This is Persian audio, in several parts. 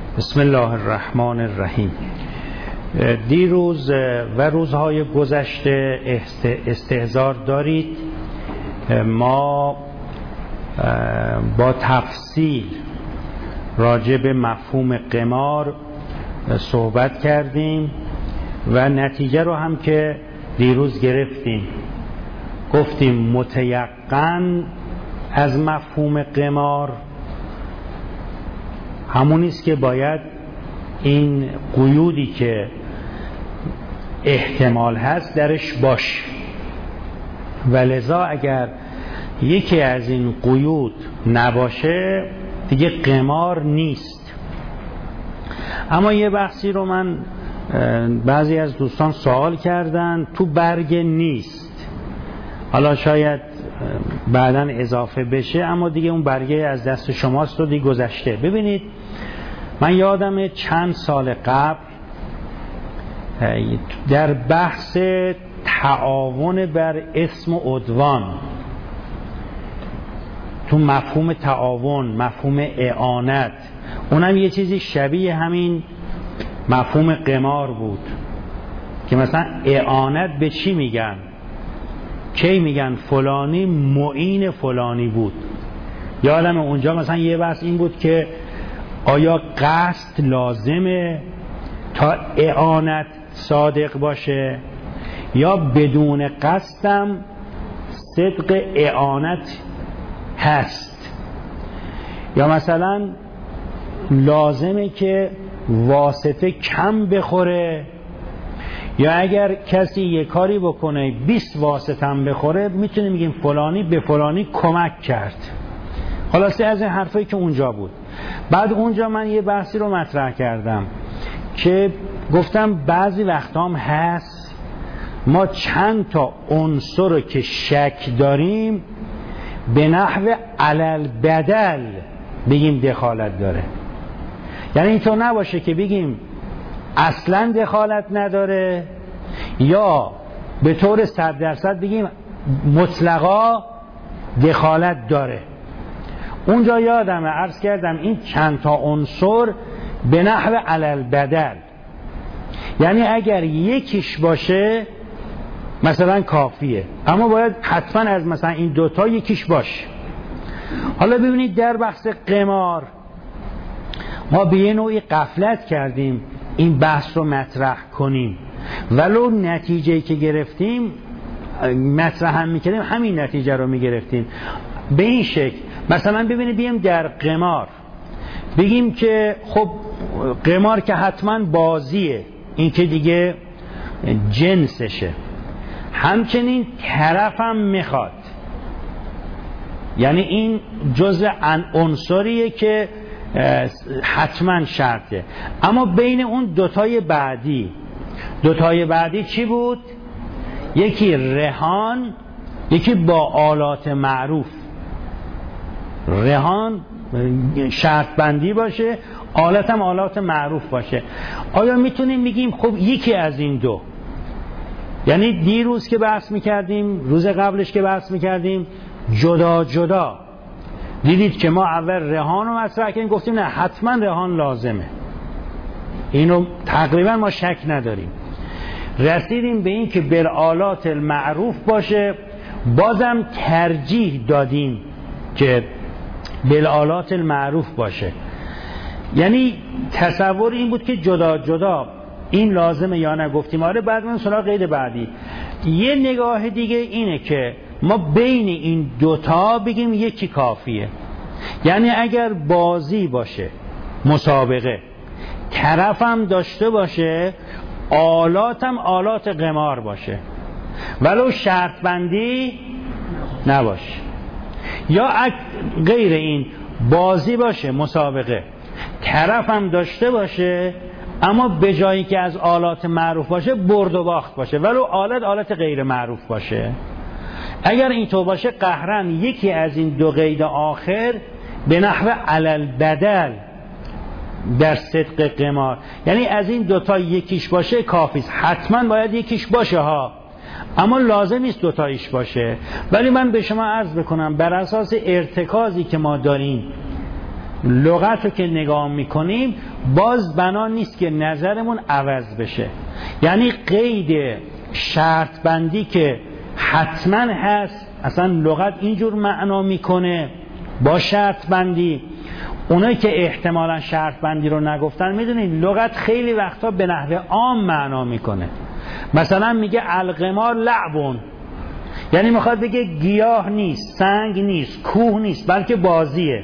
بسم الله الرحمن الرحیم. دیروز و روزهای گذشته استحضار دارید ما با تفصیل راجع به مفهوم قمار صحبت کردیم و نتیجه رو هم که دیروز گرفتیم. گفتیم متیقن از مفهوم قمار همون است که باید این قیودی که احتمال هست درش باشه و لذا اگر یکی از این قیود نباشه دیگه قمار نیست. اما یه بحثی رو من بعضی از دوستان سوال کردن، تو برگ نیست، حالا شاید بعداً اضافه بشه اما دیگه اون برگه از دست شماست و دیگه گذشته. ببینید من یادم چند سال قبل در بحث تعاون بر اسم و عدوان، تو مفهوم تعاون، مفهوم اعانت، اونم یه چیزی شبیه همین مفهوم قمار بود که مثلا اعانت به چی میگن؟ کی میگن فلانی معین فلانی بود. یادم اونجا مثلا یه بحث این بود که آیا قصد لازمه تا اعانت صادق باشه یا بدون قصدم صدق اعانت هست، یا مثلا لازمه که واسطه کم بخوره، یا اگر کسی یه کاری بکنه 20 واسطه هم بخوره میتونیم بگیم فلانی به فلانی کمک کرد. خلاصه از این حرفایی که اونجا بود. بعد اونجا من یه بحثی رو مطرح کردم که گفتم بعضی وقتا هم هست ما چند تا عنصر رو که شک داریم به نحو علل بدل بگیم دخالت داره. یعنی اینطور نباشه که بگیم اصلا دخالت نداره یا به طور 100% بگیم مطلقا دخالت داره. اونجا یادمه عرض کردم این چند تا عنصر به نحو علل بدل، یعنی اگر یکیش باشه مثلا کافیه اما باید حتما از مثلا این دوتا یکیش باشه. حالا ببینید در بحث قمار ما به یه نوعی غفلت کردیم این بحث رو مطرح کنیم، ولو نتیجه‌ای که گرفتیم مطرح هم میکردیم همین نتیجه رو میگرفتیم به این شکل. مثلا ببینید بیم در قمار بگیم که خب قمار که حتما بازیه، این که دیگه جنسشه، همچنین طرفم میخواد، یعنی این جزء عنصریه که حتما شرطه. اما بین اون دوتای بعدی چی بود؟ یکی رهان، یکی با آلات معروف. رهان شرط بندی باشه، آلات هم آلات معروف باشه. آیا میتونیم بگیم خب یکی از این دو، یعنی دیروز که بحث میکردیم، روز قبلش که بحث میکردیم، جدا جدا دیدید که ما اول رهان رو مطرح کردیم، گفتیم نه حتما رهان لازمه، اینو تقریبا ما شک نداریم. رسیدیم به این که بالآلات المعروف باشه، بازم ترجیح دادیم که بالآلات المعروف باشه. یعنی تصور این بود که جدا جدا این لازمه یا نه، گفتیم آره. بعد من سراغ قید بعدی یه نگاه دیگه اینه که ما بین این دوتا بگیم یکی کافیه. یعنی اگر بازی باشه، مسابقه، طرفم داشته باشه، آلاتم آلات قمار باشه، ولو شرط بندی نباشه، یا غیر این بازی باشه، مسابقه، طرفم داشته باشه اما به جایی که از آلات معروف باشه برد و باخت باشه، ولو آلات غیر معروف باشه. اگر اینطور باشه قهرن یکی از این دو قید آخر به نحو علل بدل در صدق قمار، یعنی از این دوتا یکیش باشه کافیست. حتما باید یکیش باشه ها، اما لازم نیست دوتایش باشه. ولی من به شما عرض بکنم بر اساس ارتکازی که ما داریم لغت رو که نگاه میکنیم باز بنا نیست که نظرمون عوض بشه. یعنی قید شرط بندی که حتما هست، اصلا لغت اینجور معنا میکنه با شرط بندی. اونایی که احتمالا شرط بندی رو نگفتن، میدونید لغت خیلی وقتا به نحو عام معنا میکنه. مثلا میگه القمار لعبون، یعنی میخواد بگه گیاه نیست، سنگ نیست، کوه نیست، بلکه بازیه.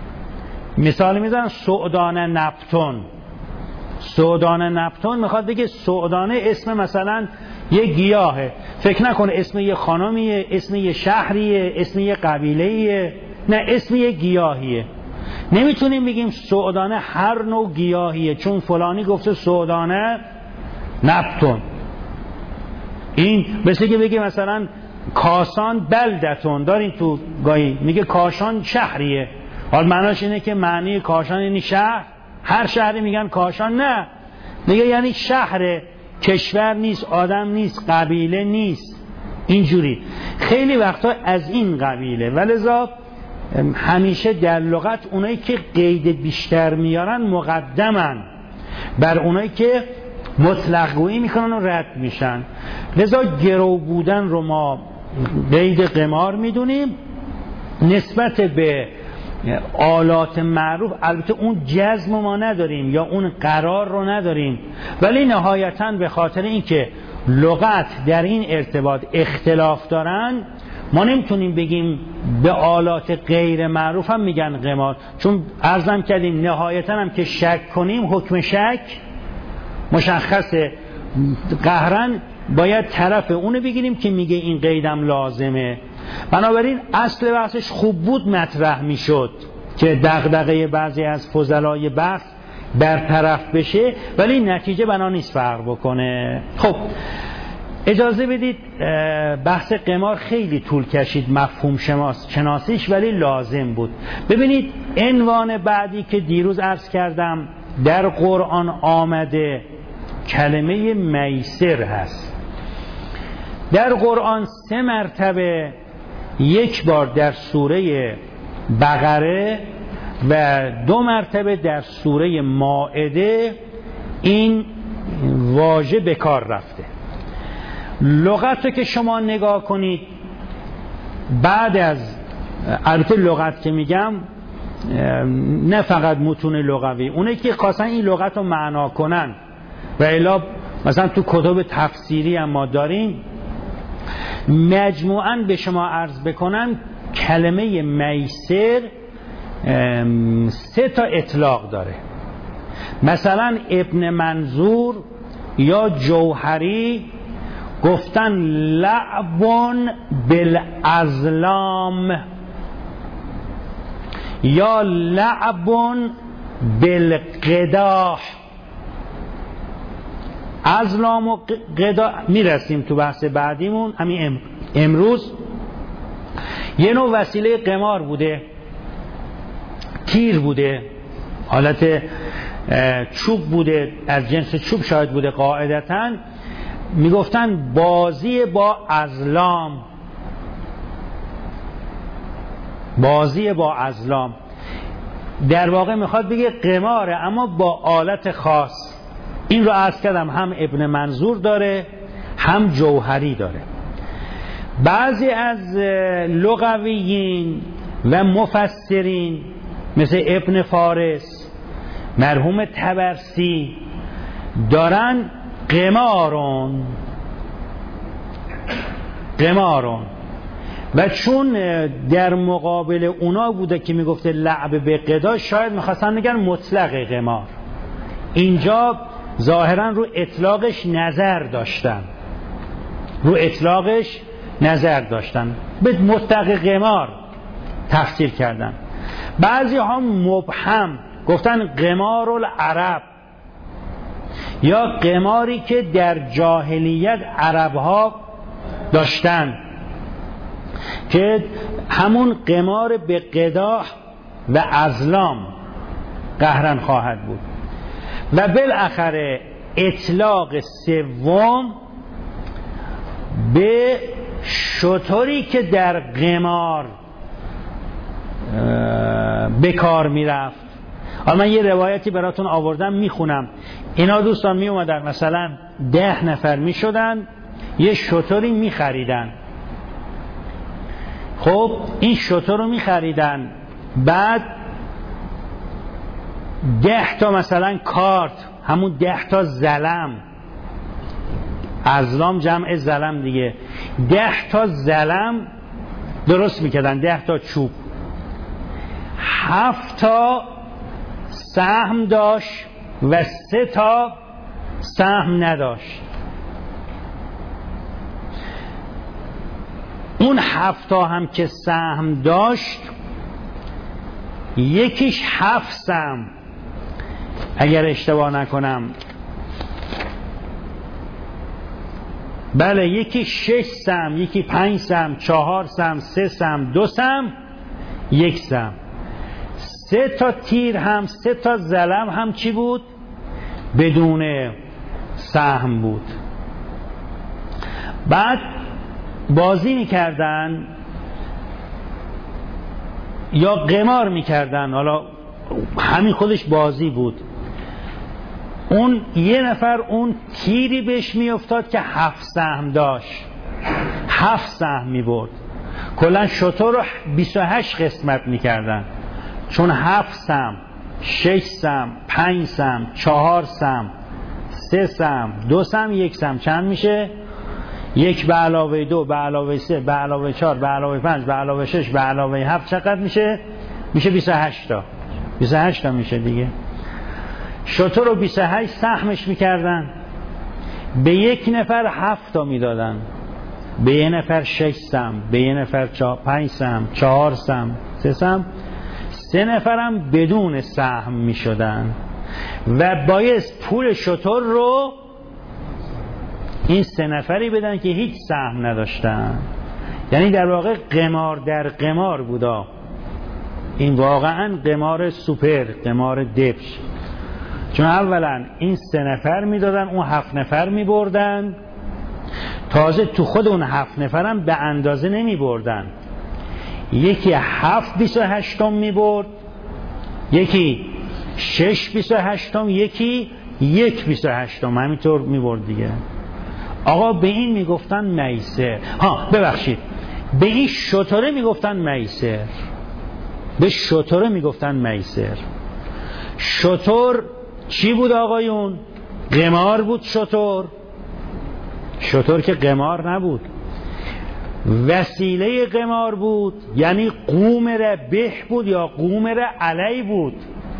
مثال میزنن سعدانه نبتون. سعدانه نبتون میخواد بگه سعدانه اسم مثلا یه گیاهه، فکر نکنه اسم یه خانمیه، اسم یه شهریه، اسم یه قبیلهیه، نه اسم یه گیاهیه. نمیتونیم بگیم سعدانه هر نوع گیاهیه چون فلانی گفته سعدانه نبتون. این مثل که بگه مثلا کاشان بلدتون، دارین تو گاهی میگه کاشان شهریه، حال معناش اینه که معنی کاشان یعنی شهر، هر شهری میگن کاشان، نه، میگه یعنی شهر، کشور نیست، آدم نیست، قبیله نیست. اینجوری خیلی وقتا از این قبیله. ولذا همیشه در لغت اونایی که قید بیشتر میارن مقدمن بر اونایی که مطلق گویی میکنن و رد میشن. لذا گرو بودن رو ما قید قمار میدونیم. نسبت به آلات معروف البته اون جزم ما نداریم یا اون قرار رو نداریم، ولی نهایتاً به خاطر اینکه لغت در این ارتباط اختلاف دارن ما نمیتونیم بگیم به آلات غیر معروف هم میگن قمار، چون عرضم کردیم نهایتاً هم که شک کنیم حکم شک مشخصه، قهرن باید طرف اونو بگیریم که میگه این قیدم لازمه. بنابراین اصل بحثش خوب بود مطرح میشد که دغدغه بعضی از فضلای بحث برطرف بشه، ولی نتیجه بنا نیست فرق بکنه. خب اجازه بدید، بحث قمار خیلی طول کشید مفهوم شناسیش، ولی لازم بود. ببینید عنوان بعدی که دیروز عرض کردم در قرآن آمده کلمه میسر هست. در قرآن 3 مرتبه، یک بار در سوره بقره و 2 مرتبه در سوره مائده این واژه به کار رفته. لغت رو که شما نگاه کنید بعد از، البته لغت که میگم نه فقط متون لغوی، اونه که خواستن این لغت رو معنا کنن و الا مثلا تو کتب تفسیری هم ما داریم، مجموعاً به شما عرض بکنم کلمه میسر 3 تا اطلاق داره. مثلا ابن منظور یا جوهری گفتن لعبون بالازلام یا لعبون بالقداح. ازلام و قدا میرسیم تو بحث بعدیمون. همین امروز یه نوع وسیله قمار بوده، تیر بوده، حالت چوب بوده، از جنس چوب شاید بوده قاعدتاً، میگفتن بازی با ازلام، بازی با ازلام. در واقع میخواد بگه قماره اما با آلت خاص. این رو عرض کردم هم ابن منظور داره هم جوهری داره. بعضی از لغویین و مفسرین مثل ابن فارس، مرحوم طبرسی دارن قمارون و چون در مقابل اونا بوده که میگفته لعب به قدا، شاید میخواستن بگن مطلق قمار. اینجا ظاهرا رو اطلاقش نظر داشتن، به مطلق قمار تفسیر کردن. بعضی ها مبهم گفتن قمار العرب، یا قماری که در جاهلیت عربها داشتن که همون قمار به قداح و ازلام قهرن خواهد بود. و بالاخره اطلاق سوم به شتری که در قمار به کار میرفت. حالا من یه روایتی براتون آوردم میخونم. اینا دوستان می اومدن مثلا 10 نفر میشدن یه شتری میخریدن. خب این شتر رو میخریدن، بعد 10 تا مثلا کارت، همون 10 تا زلم، ازلام جمع زلم دیگه، 10 تا زلم درست میکردن، 10 تا چوب، 7 تا سهم داشت و 3 تا سهم نداشت. اون 7 تا هم که سهم داشت یکیش 7 سهم، اگر اشتباه نکنم بله، یکی 6 سهم، یکی 5 سهم، 4 سهم، 3 سهم، 2 سهم، 1 سهم. 3 تا تیر هم 3 تا زلم هم چی بود؟ بدون سهم بود. بعد بازی میکردن یا قمار میکردن، حالا همین خودش بازی بود. اون یه نفر اون تیری بهش میافتاد که 7 سهم داشت، 7 سهم میبرد. کلا شتر رو 28 قسمت میکردن، چون 7 سهم، 6 سهم، 5 سهم، 4 سهم، 3 سهم، 2 سهم، 1 سهم چند میشه؟ 1 به علاوه 2 به علاوه 3 به علاوه 4 به علاوه 5 به علاوه 6 به علاوه 7 چقدر میشه؟ میشه 28 تا. 28 تا میشه دیگه. شتر رو 28 سهمش میکردن، به یک نفر 7 تا میدادن، به یک نفر 6 سهم، به یک نفر 5 سهم، 4 سهم، 3 سهم، 3 نفرم بدون سهم میشدن و بایست پول شتر رو این 3 نفری بدن که هیچ سهم نداشتن. یعنی در واقع قمار در قمار بودا. این واقعا قمار سوپر، قمار دبش. چون اولا این 3 نفر میدادن، اون 7 نفر میبردن، تازه تو خود اون 7 نفرم به اندازه نمیبردن. یکی 7 28 میبرد، یکی 6 28، یکی 1 28، همینطور میبرد دیگه. آقا به این میگفتن میسر. ببخشید، به این شتره میگفتن میسر، به شتره میگفتن میسر. شتر چی بود آقایون؟ قمار بود. شتر که قمار نبود، وسیله قمار بود. یعنی قومر به بود یا قومر علی بود.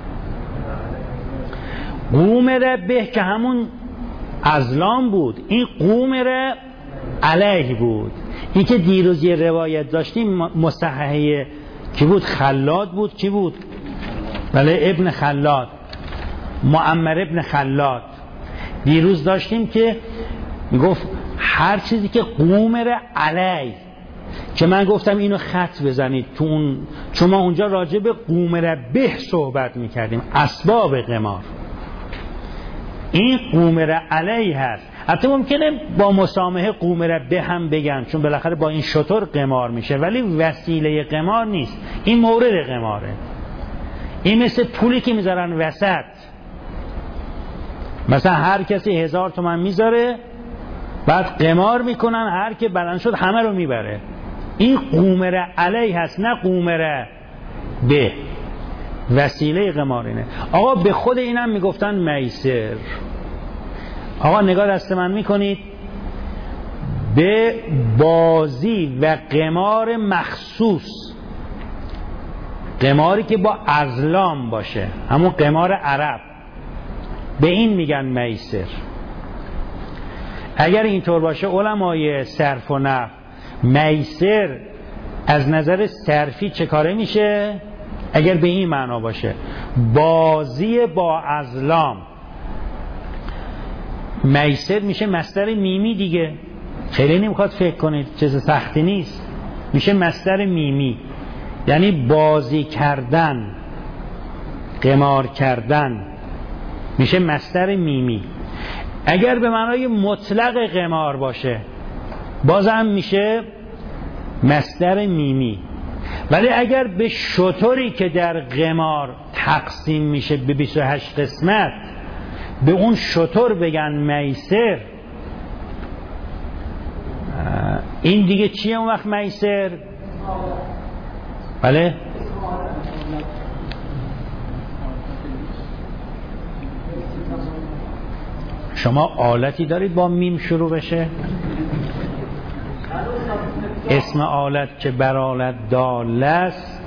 قومر به که همون ازلام بود، این قومر علیه بود. این که دیروز یه روایت داشتیم مصححه کی بود؟ خلاد بود. کی بود؟ بله، ابن خلاد، معمر ابن خلاد. دیروز داشتیم که میگفت هر چیزی که قومر علی، که من گفتم اینو خط بزنید تو اون، چون ما اونجا راجع به قومر به صحبت میکردیم، اسباب قمار. این قومر علی هست. حتی ممکنه با مسامحه قومر به هم بگن، چون بالاخره با این شتر قمار میشه، ولی وسیله قمار نیست. این مورد قماره. این مثل پولی که میذارن وسط، مثلا هر کسی 1000 تومان میذاره، بعد قمار میکنن، هر که بلند شد همه رو میبره. این قومر علی هست، نه قومر به. وسیله قمار اینه. آقا به خود اینم میگفتن میسر. آقا نگاه دست من میکنید، به بازی و قمار مخصوص، قماری که با ازلام باشه، همون قمار عرب، به این میگن میسر. اگر اینطور باشه علمای صرف و نحو، میسر از نظر صرفی چه کاره میشه؟ اگر به این معنا باشه، بازی با ازلام، میسر میشه مصدر میمی دیگه. خیلی نمیخواد فکر کنید، چیز سختی نیست. میشه مصدر میمی، یعنی بازی کردن، قمار کردن، میشه مصدر میمی. اگر به معنای مطلق قمار باشه بازم میشه مصدر میمی. ولی اگر به شتری که در قمار تقسیم میشه به 28 قسمت به اون شتر بگن میسر، این دیگه چیه اون وقت میسر؟ بله؟ شما آلتی دارید با میم شروع بشه؟ اسم آلت که بر آلت دال است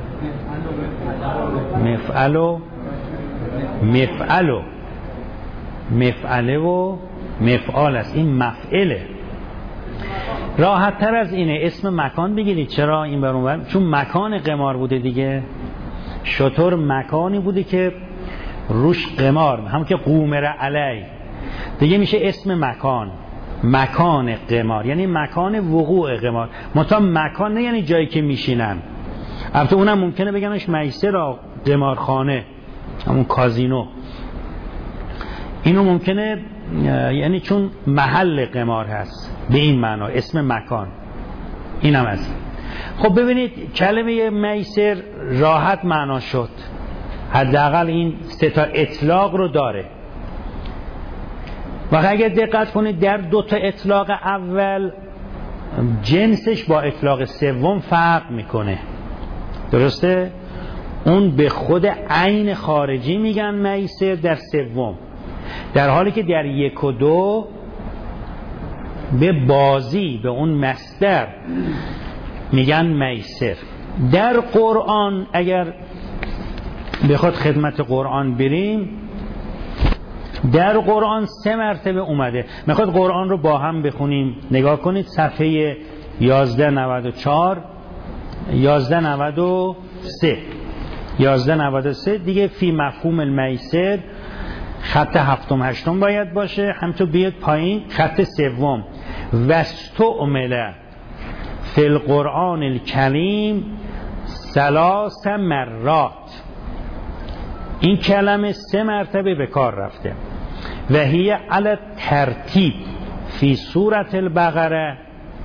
مفعله و مفعال است. این مفعله. راحت تر از اینه اسم مکان بگیرید. چرا این بر اون بر؟ چون مکان قمار بوده دیگه. شطور مکانی بوده که روش قمار، هم که قومر علی دیگه میشه اسم مکان قمار، یعنی مکان وقوع قمار. مکان نه یعنی جایی که میشینن. البته اونم ممکنه بگنش میسر قمارخانه، همون کازینو. اینو ممکنه یعنی چون محل قمار هست به این معنا اسم مکان. اینم از. خب ببینید کلمه میسر راحت معنا شد، حداقل این سه تا اطلاق رو داره. و اگر دقت کنید در دو تا اطلاق اول جنسش با اطلاق سوم فرق میکنه، درسته؟ اون به خود عین خارجی میگن میسر در سوم، در حالی که در 1 و 2 به بازی، به اون مصدر میگن میسر. در قرآن اگر بخواد خدمت قرآن بریم، در قرآن 3 مرتبه اومده. میخواد قرآن رو با هم بخونیم. نگاه کنید صفحه 1194 1193 دیگه فی مفهوم المیسر خط 7 و 8 باید باشه. همینطور بیاد پایین خط 3 واستعمل فی القرآن الکریم 3 مرات. این کلمه 3 مرتبه به کار رفته. و هی علی ترتیب فی سورة البقره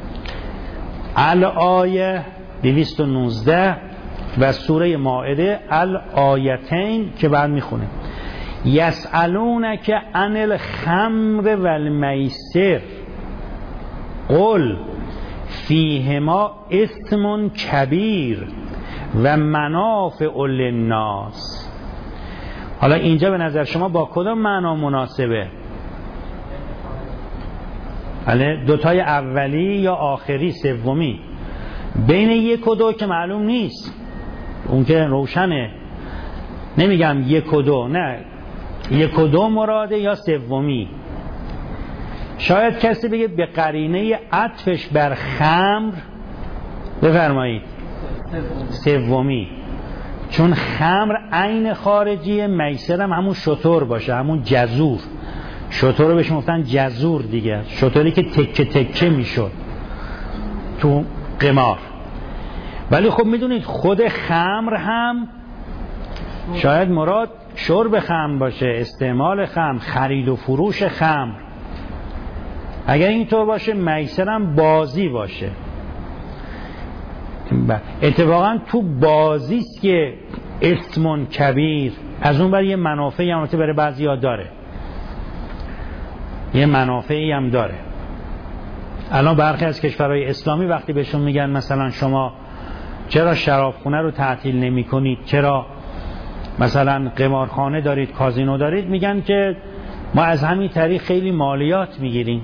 الآیه 219 و سوره مائده الآیتین که بعد میخونه یسألونک عن الخمر والمیسر قل فیهما اسم کبیر و منافع للناس. حالا اینجا به نظر شما با کدام معنا مناسبه؟ بله، دوتای اولی یا آخری سومی؟ بین 1 و 2 که معلوم نیست، اون که روشنه. نمیگم 1 و 2، نه 1 و 2 مراده یا سومی. شاید کسی بگه به قرینه عطفش بر خمر بفرمایید سومی، چون خمر عین خارجی، میسر هم همون شتر باشه، همون جزور. شتر رو بهش گفتن جزور دیگه، شتری که تکه تکه میشد تو قمار. ولی خب میدونید خود خمر هم شاید مراد شرب خمر باشه، استعمال خمر، خرید و فروش خمر. اگر اینطور باشه میسر هم بازی باشه. اتفاقا تو بازی است که اسم کبیر، از اون برای یه منافعی هم برای بعضیا داره، یه منافعی هم داره. الان برخی از کشورهای اسلامی وقتی بهشون میگن مثلا شما چرا شرابخونه رو تعطیل نمی کنید، چرا مثلا قمارخانه دارید، کازینو دارید، میگن که ما از همین طریق خیلی مالیات میگیریم.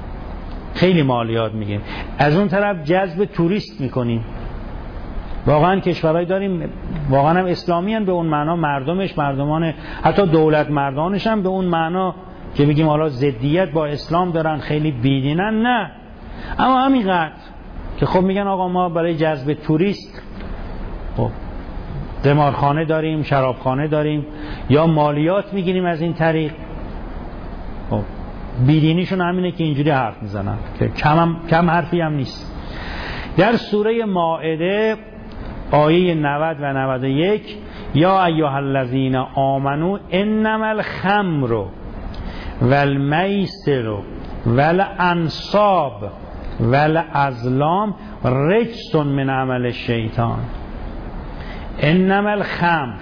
از اون طرف جذب توریست میکنیم. واقعا کشورهایی داریم واقعا هم اسلامی هم به اون معنا، مردمان حتی دولت مردانش هم به اون معنا که بگیم حالا ضدیت با اسلام دارن، خیلی بیدینن، نه، اما همینقدر که خب میگن آقا ما برای جذب توریست خب قمارخانه داریم، شرابخانه داریم، یا مالیات میگیریم از این طریق. خب بیدینیشون همینه که اینجوری حرف میزنن که کم حرفی هم نیست. در سوره مائده آیه 90 و 91 یا ایها الذین آمنو انما الخمر والمیسر والانصاب والازلام رجس من عمل الشیطان. انما الخمر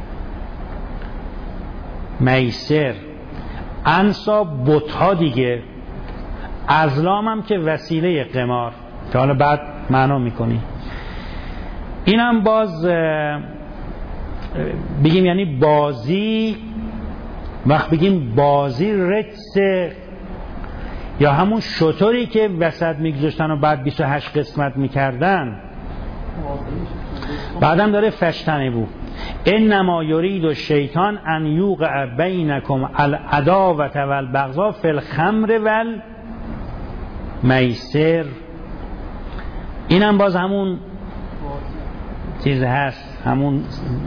میسر انصاب بت‌ها دیگه، ازلام هم که وسیله قمار که حالا بعد معنا میکنی. اینم باز بگیم یعنی بازی، وقت بگیم بازی رجس یا همون شطوری که وسط میگذاشتن و بعد 28 قسمت میکردن. بعدم داره فشتنه بود انما یرید الشیطان ان یوقع بینکم العداوة والبغضاء فی الخمر والمیسر. اینم باز همون چیز هست، همون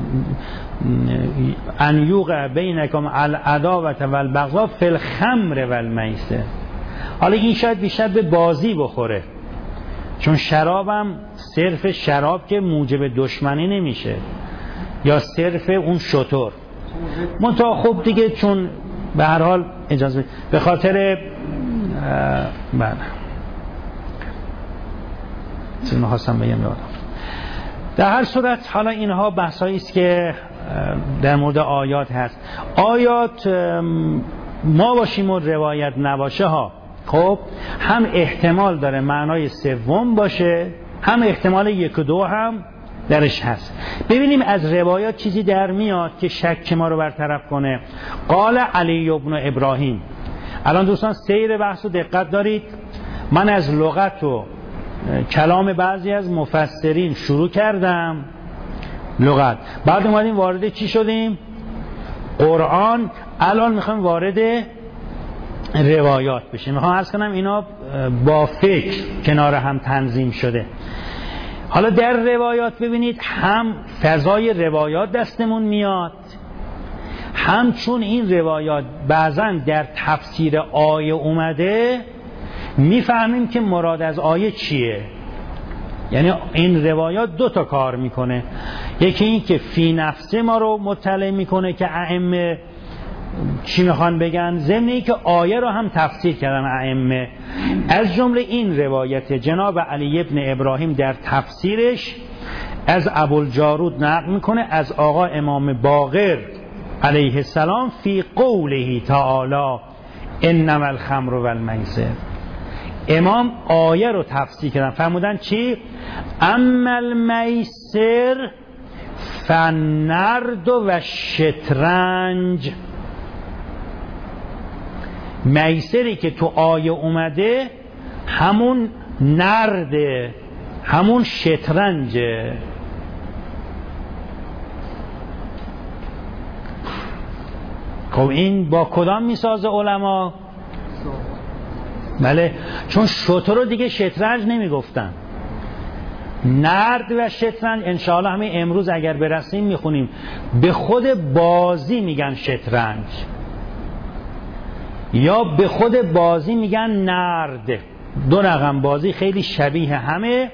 ان یوقع بینکم العداوة والبغضاء فی الخمر والمیسر. حالا این شاید بیشتر به بازی بخوره، چون شرابم صرف شراب که موجب دشمنی نمیشه یا صرف اون شطور منتها خب دیگه، چون به هر حال اجازه به خاطر بعد چیزی می‌خواستم بگم یادم. در هر صورت حالا اینها بحثایی است که در مورد آیات هست. آیات ما باشیم و روایت نباشه ها، خب هم احتمال داره معنای سوم باشه، هم احتمال 1 و 2 هم درش هست. ببینیم از روایات چیزی در میاد که شک ما رو برطرف کنه. قال علی ابن ابراهیم. الان دوستان سیر بحث رو دقت دارید. من از لغت و کلام بعضی از مفسرین شروع کردم، لغت، بعد اومدیم وارد چی شدیم؟ قرآن. الان میخوایم وارد روایات بشیم. میخوام عرض کنم اینا با فکر کنار هم تنظیم شده. حالا در روایات ببینید هم فضای روایات دستمون میاد، هم چون این روایات بعضا در تفسیر آیه اومده میفهمیم که مراد از آیه چیه. یعنی این روایات 2 تا کار میکنه. یکی این که فی نفسه ما رو مطلع میکنه که ائمه چی میخوان بگن، ضمن این که آیه رو هم تفسیر کردن ائمه. از جمله این روایت جناب علی ابن ابراهیم در تفسیرش از ابوالجارود نقل میکنه از آقا امام باقر علیه السلام فی قوله تعالی انما الخمر والمیسر. امام آیه رو تفسیر کردن، فرمودن چی؟ اما المیسر فالنرد و شطرنج. میسری که تو آیه اومده همون نرده، همون شطرنجه. خب این با کدام میسازه علما؟ بله، چون شطور رو دیگه شطرنج نمیگفتن، نرد و شطرنج. انشاءالله همین امروز اگر برسیم میخونیم به خود بازی میگن شطرنج یا به خود بازی میگن نرد. 2 رقم بازی خیلی شبیه همه،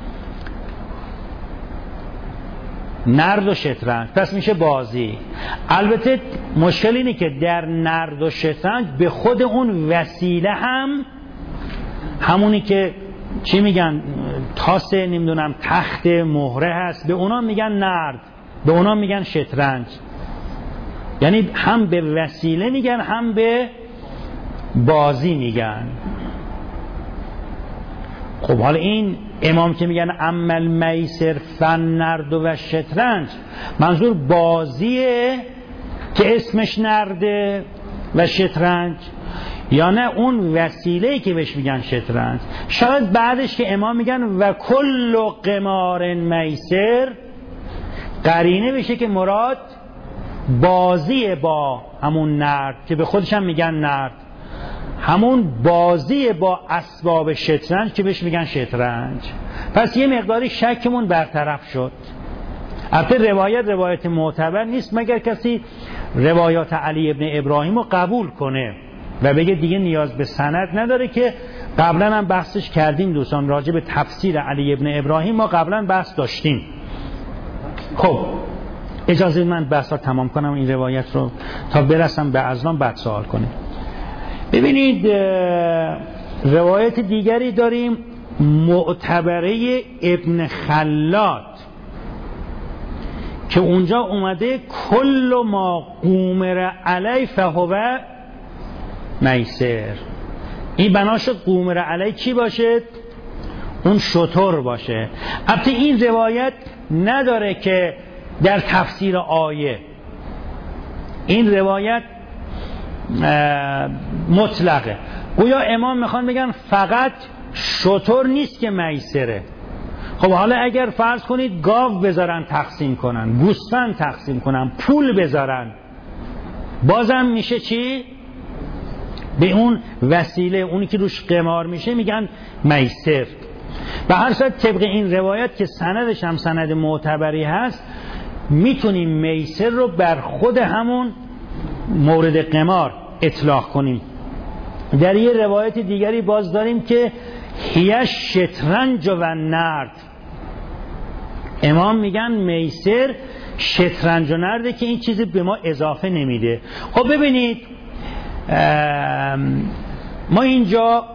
نرد و شطرنج، پس میشه بازی. البته مشکل اینه که در نرد و شطرنج به خود اون وسیله هم همونی که چی میگن تاس، نمیدونم تخت، مهره هست، به اونا میگن نرد، به اونا میگن شطرنج. یعنی هم به وسیله میگن هم به بازی میگن. خب حالا این امام که میگن اما المیسر فالنرد و شطرنج، منظور بازیه که اسمش نرده و شطرنج، یا نه اون وسیله‌ای که بهش میگن شطرنج؟ شاید بعدش که امام میگن و کل قمار میسر، قرینه بشه که مراد بازی با همون نرد که به خودش هم میگن نرد، همون بازی با اسباب شطرنج که بهش میگن شطرنج. پس یه مقداری شکمون برطرف شد. البته روایت معتبر نیست مگر کسی روایات علی ابن ابراهیم رو قبول کنه و بگه دیگه نیاز به سند نداره، که قبلا هم بحثش کردیم دوستان. راجع به تفسیر علی ابن ابراهیم ما قبلا بحث داشتیم. خب اجازه من بحث رو تمام کنم این روایت رو تا برسم به ازلام، بعد سوال کنیم. ببینید روایت دیگری داریم معتبره ابن خلاد که اونجا اومده کل ما قومر علی فهو میسر. این بنا شد قومر علی چی باشه؟ اون شتر باشه. البته این روایت نداره که در تفسیر آیه، این روایت مطلقه. گویا امام میخوان بگن فقط شتر نیست که میسره. خب حالا اگر فرض کنید گاو بذارن تقسیم کنن، گوسفند تقسیم کنن، پول بذارن، بازم میشه چی؟ به اون وسیله، اونی که روش قمار میشه میگن میسر. به هر صورت طبق این روایت که سندش هم سند معتبری هست، میتونیم میسر رو بر خود همون مورد قمار اطلاق کنیم. در یه روایت دیگری باز داریم که هیش شطرنج و نرد. امام میگن میسر شطرنج و نرده که این چیزی به ما اضافه نمیده. خب ببینید ما اینجا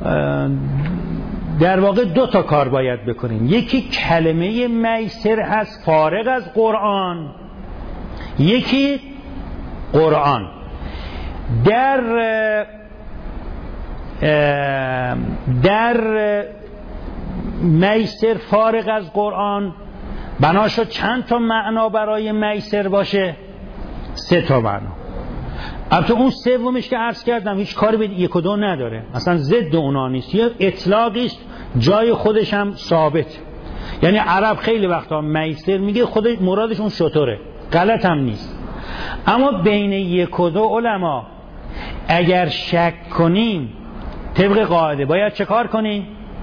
در واقع 2 تا کار باید بکنیم. یکی کلمه میسر هست فارغ از قرآن، یکی قرآن. در میسر فارغ از قرآن بنا شد چند تا معنا برای میسر باشه؟ 3 تا معنا. البته اون سومش که عرض کردم هیچ کاری به 1 و 2 نداره، اصلا ضد اونا نیست، یه اطلاقیست، جای خودش هم ثابت. یعنی عرب خیلی وقتا میسر میگه، خودش مرادش اون شتره، غلط هم نیست. اما بین 1 و 2 علما اگر شک کنیم طبق قاعده باید چه کار کنیم؟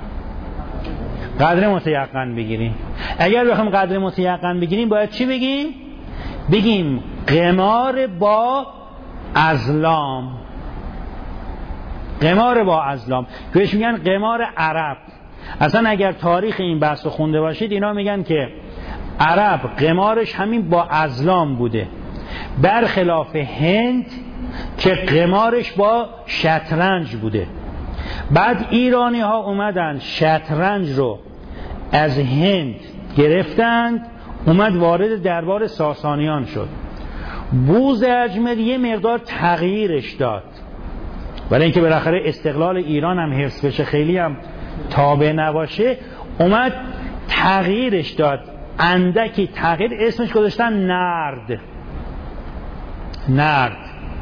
قدر متیقن بگیریم. اگر بخوام قدر متیقن بگیریم باید چی بگیم؟ بگیم قمار با ازلام. قمار با ازلام که بهش میگن قمار عرب. اصلا اگر تاریخ این بحث رو خونده باشید اینا میگن که عرب قمارش همین با ازلام بوده، برخلاف هند که قمارش با شطرنج بوده. بعد ایرانی ها اومدن شطرنج رو از هند گرفتند، اومد وارد دربار ساسانیان شد. بوزرجمر یه مقدار تغییرش داد، ولی اینکه بالاخره استقلال ایران هم حفظ بشه، خیلی هم تابع نباشه، اومد تغییرش داد، اندکی تغییر، اسمش گذاشتن نرد.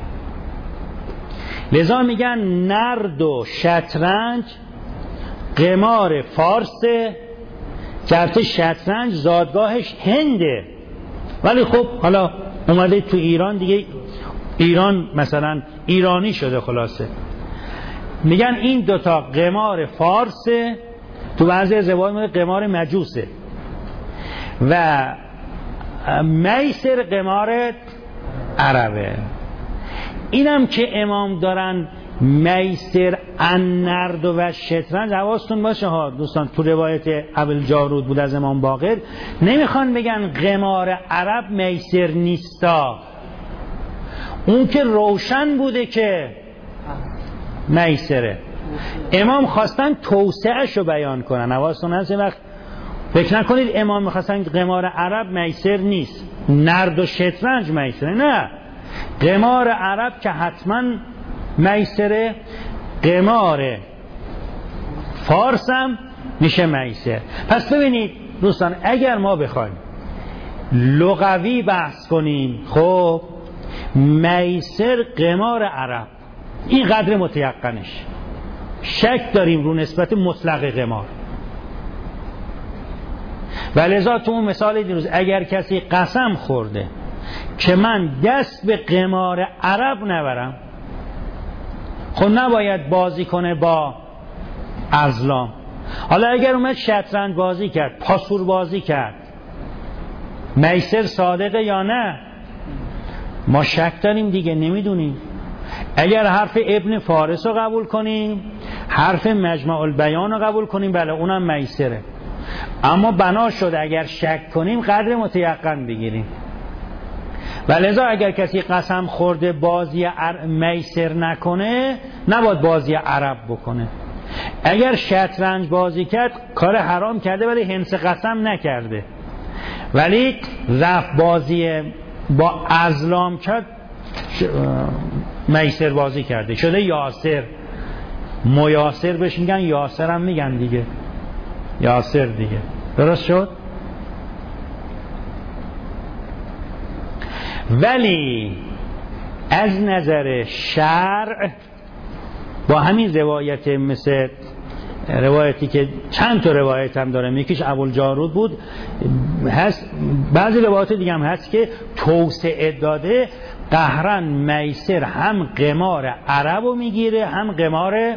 لذا میگن نرد و شطرنج قمار فارسه، که شطرنج زادگاهش هنده، ولی خب حالا اومده تو ایران دیگه، ایران مثلا ایرانی شده. خلاصه میگن این 2 تا قمار فارسه، تو بعضی روایات میگه قمار مجوسه، و میسر قمار عربه. اینم که امام دارن میسر النرد و شطرنج، حواستون باشه ها دوستان، تو روایت ابوالجارود بود از امام باقر، نمیخوان بگن قمار عرب میسر نیستا، اون که روشن بوده که میسره. امام خواستن توسعه‌شو رو بیان کنن. حواستون هست، وقت فکر نکنید امام میخواستن قمار عرب میسر نیست، نرد و شطرنج میسره، نه، قمار عرب که حتما میسره، قمار فارس هم میشه میسر. پس ببینید دوستان، اگر ما بخوایم لغوی بحث کنیم، خب میسر قمار عرب، این قدر متیقنش، شک داریم رو نسبت مطلق قمار. ولذا تو اون مثال دیروز اگر کسی قسم خورده که من دست به قمار عرب نبرم، خب نباید بازی کنه با ازلام. حالا اگر اومد شطرنج بازی کرد، پاسور بازی کرد، میسر صادقه یا نه؟ ما شک داریم دیگه، نمیدونیم. اگر حرف ابن فارس رو قبول کنیم، حرف مجمع البیان رو قبول کنیم، بله اونم میسره. اما بنا شده اگر شک کنیم قدر متیقن بگیریم. ولذا اگر کسی قسم خورده بازی میسر نکنه، نباید بازی عرب بکنه. اگر شطرنج بازی کرد کار حرام کرده ولی حنس قسم نکرده، ولی رفت بازی با ازلام کرد، میسر بازی کرده شده یاسر. میاسر بهش میگن، یاسر هم میگن دیگه، یاسر دیگه. درست شد؟ ولی از نظر شرع با همین روایت، مثل روایتی که چند تا روایت هم داره، یکیش ابوالجارود بود، هست بعضی روایت دیگه هم هست که توسعه داده قهرن میسر هم قمار عرب رو میگیره، هم قمار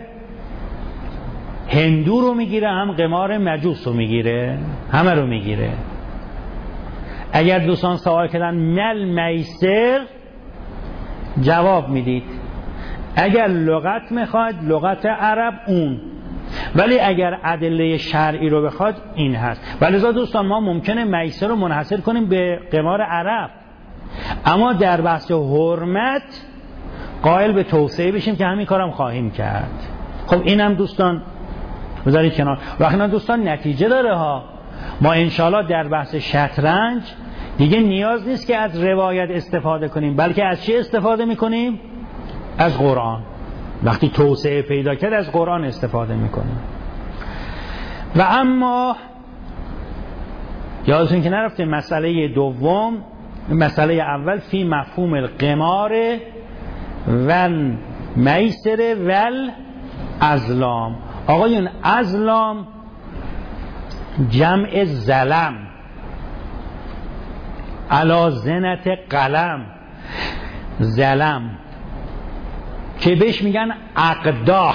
هندو رو میگیره، هم قمار مجوس رو میگیره، همه رو میگیره. اگر دوستان سوال کردن مل میسر، جواب میدید اگر لغت میخواد لغت عرب اون، ولی اگر ادله شرعی رو بخواد این هست. ولذا دوستان ما ممکنه میسر رو منحصر کنیم به قمار عرب، اما در بحث حرمت قائل به توسعه بشیم که همین کارم خواهیم کرد. خب اینم دوستان بذارید کنار. وقتی دوستان نتیجه داره ها. ما انشالله در بحث شطرنج دیگه نیاز نیست که از روایت استفاده کنیم، بلکه از چی استفاده میکنیم؟ از قرآن. وقتی توسعه پیدا کرد از قرآن استفاده میکنیم. و اما یادتون که نرفته مسئله دوم، مسئله اول فی مفهوم القمار و میسر ول ازلام. آقایون ازلام جمع زلم، علا زنت قلم، زلم که بهش میگن اقداح،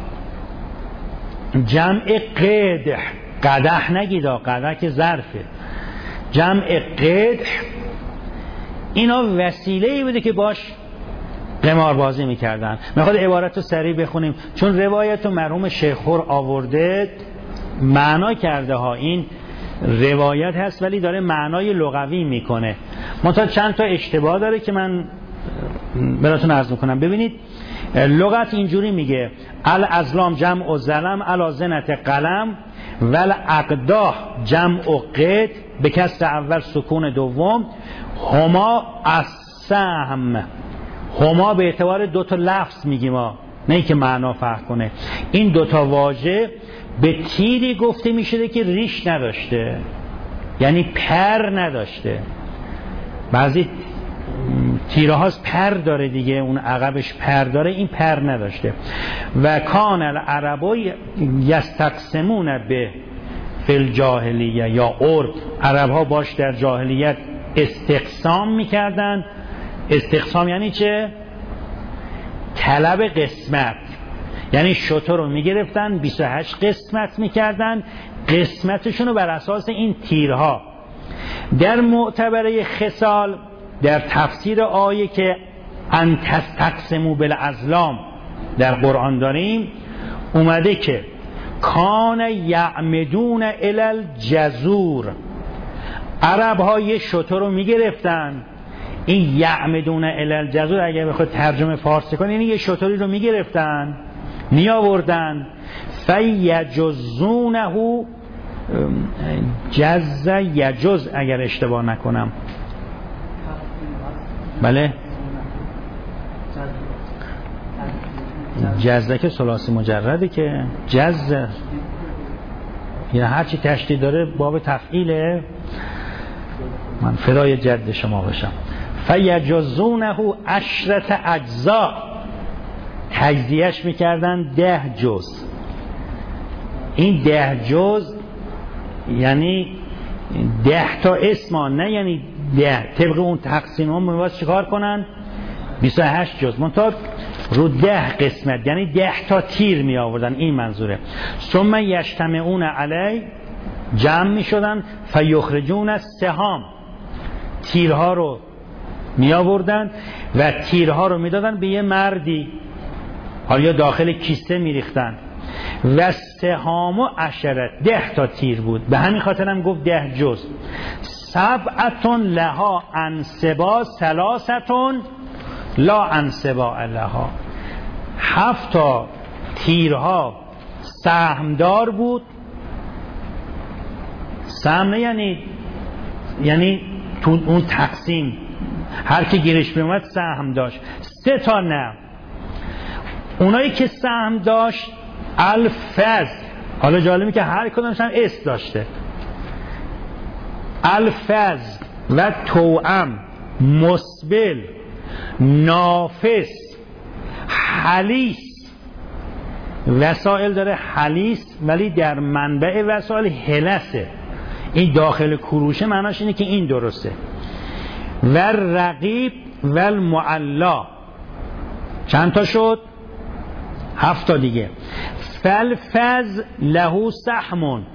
جمع قدح، قدح نگیدا، قدح که ظرفه، جمع قدح. اینا وسیله‌ای بوده که باش قمار بازی میکردن. میخواد عبارت رو سریع بخونیم چون روایت رو مرحوم شیخ خور آورده، معنا کرده ها. این روایت هست ولی داره معنای لغوی میکنه، منتها چند تا اشتباه داره که من براتون عرض میکنم. ببینید لغت اینجوری میگه الازلام جمع زلم علی زنت قلم ول اقداح جمع قد به کسر اول سکون دوم، هما السهم. هما به اعتبار دوتا لفظ میگیم ما، نه که معنا فرق کنه. این دوتا واژه به تیری گفته میشه که ریش نداشته، یعنی پر نداشته. بعضی تیره هاست پر داره دیگه، اون عقبش پر داره، این پر نداشته. و کان العربو یستقسمون به فی الجاهلیه یا عرب، عرب ها باش در جاهلیت استقسام میکردن. استقسام یعنی چه؟ طلب قسمت، یعنی شتر رو میگرفتن 28 قسمت میکردن، قسمتشون رو بر اساس این تیرها. در معتبره خصال در تفسیر آیه که ان تستقسموا بالازلام در قرآن داریم اومده که کان یعمدون الی الجزور، عرب ها یه شتر رو میگرفتن. این یعمدون الی الجزور اگر بخواد ترجمه فارسی کنی، یعنی یه شتری رو میگرفتن می آوردن فیجزونه جز یجز اگر اشتباه نکنم، بله جزه که ثلاثی مجرده که جزه، یعنی هرچی تشدید داره باب تفعیله. من فدای جد شما بشم. فیجزونه 10 اجزا، تجزیهش میکردن 10 جز. این 10 جز یعنی 10 تا اسم، نه یعنی 10 طبق اون تقسیم هم میواز چیکار کنن 28 جز، منتها رو 10 قسمت، یعنی 10 تا تیر می آوردن. این منظوره. ثم یجتمعون علی، جمع می شدن، فیخرجون السهام، تیرها رو می آوردن و تیرها رو می دادن به یه مردی، حالا یا داخل کیسه می ریختن. و سهام و عشرت، 10 تا تیر بود، به همین خاطر هم گفت 10 جز. سبعتون لها انصبا ثلاثتون لا انصبا لها، 7 تا تیرها سهمدار بود. سهم یعنی یعنی تو اون تقسیم هر کی گیرش میومد سهم داشت. 3 تا نه. اونایی که سهم داشت الفضل، حالا جالبه که هر کدومش هم اسم داشته، الفضل و توأم، مسبل، نافس، حلیس. وسائل داره حلیس ولی در منبع وسائل هلسه. این داخل کروشه معناش اینه که این درسته. و رقیب و المعلا. چند تا شد؟ 7 تا دیگه. فالفز له سهمون،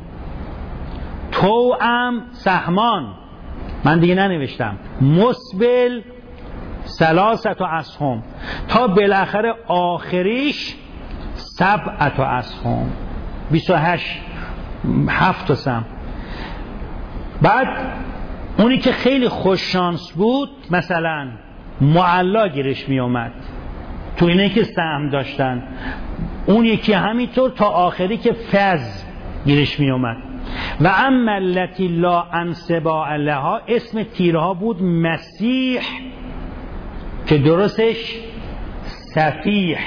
توأم سهمان، من دیگه ننوشتم، مسبل 3 اسهم، تا بالاخره آخریش 7 اسهم، 28 7 تا سهم. بعد اونی که خیلی خوش شانس بود مثلا معلا گیرش می اومد تو اینه که سهم داشتن، اون یکی همینطور تا آخری که فز گیرش می اومد. و اما التی لا انصباء لها، اسم تیرها بود مسیح که درستش سفیح،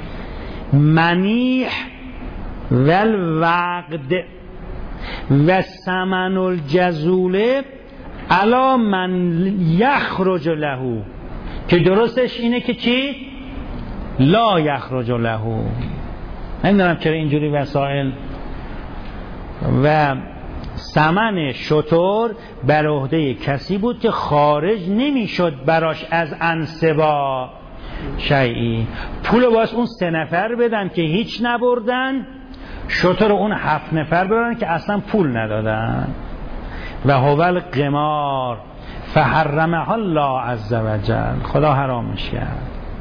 منیح و الوقد و سمن الجزوله علا من یخرج له، که درستش اینه که چی؟ لا یخرج له. نمیدونم چرا اینجوری وسائل. و سمن شتر بر عهده کسی بود که خارج نمیشد براش از انصبا شیئی. پول باز اون 3 نفر بدن که هیچ نبردن، شتر اون 7 نفر بدن که اصلا پول ندادن. و هو القمار فحرمها الله عز وجل، خدا حرامش کرد.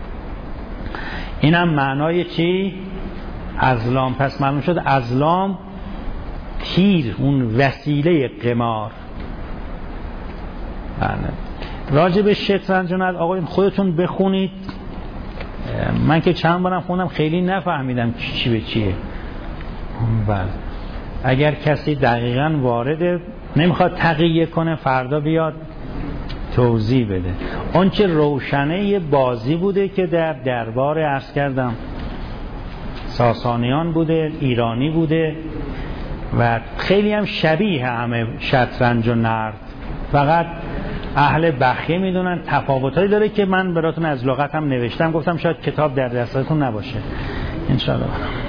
اینم معنای چی؟ ازلام. پس معلوم شد ازلام تیر، اون وسیله قمار. راجع به شطرنج از آقایون خودتون بخونید. من که چند بارم خوندم خیلی نفهمیدم چی به چیه. بله، اگر کسی دقیقاً وارد نمیخواد تقیه کنه فردا بیاد توضیح بده. اون چه روشنه یه بازی بوده که در دربار عرض کردم ساسانیان بوده، ایرانی بوده و خیلی هم شبیه همه شطرنج و نرد، فقط اهل بخیه میدونن. تفاوتایی داره که من براتون از لغت هم نوشتم، گفتم شاید کتاب در دستتون نباشه. انشاءالله.